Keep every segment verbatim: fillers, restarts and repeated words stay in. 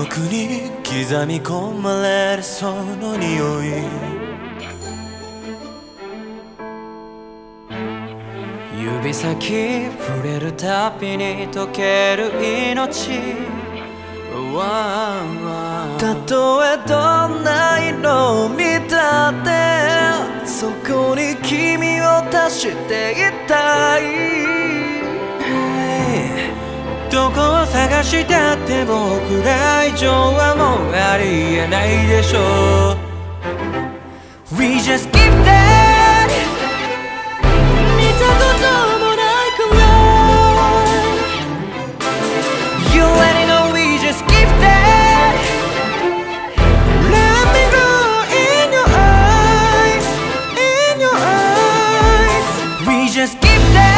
憶に刻み込まれるその匂い、指先触れるたびに溶ける命、たとえどんな色を見たってそこに君を足していたい、どこを探したって僕ら以上はもうありえないでしょう。 We just give that 見たこともないくらい You already know we just give that Let me go in your eyes In your eyes We just give that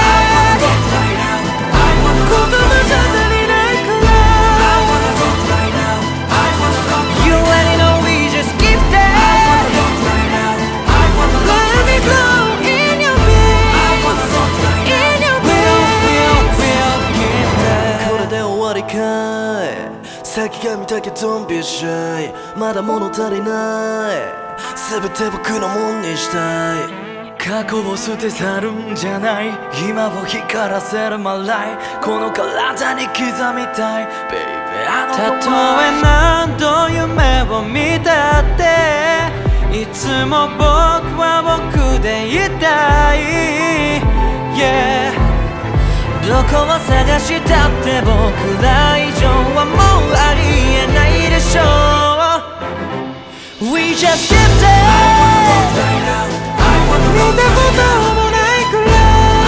言葉じゃ足りないから I wanna rock right now I wanna rock You already know we just give that I wanna rock right now I wanna rock Let me glow in your bed I wanna rock right now In your bed We'll, we'll give that これで終わりかい先が見たけど Don't be shy まだ物足りない全て僕のもんにしたい過去を捨て去るんじゃない今を光らせる My life この体に刻みたい Baby あのたとえ何度夢を見たっていつも僕は僕でいたい、yeah、どこを探したって僕ら以上はもうありえないでしょう We just get there見たこともないくらい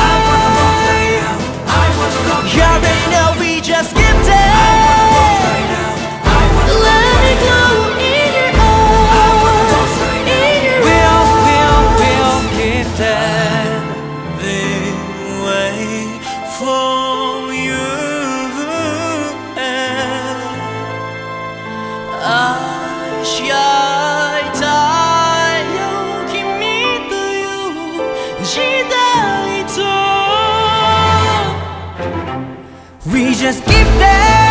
You already know we just get there Let me go in your arms In your We'll, we'll, we'll keep that They wait for you and I shine We just give that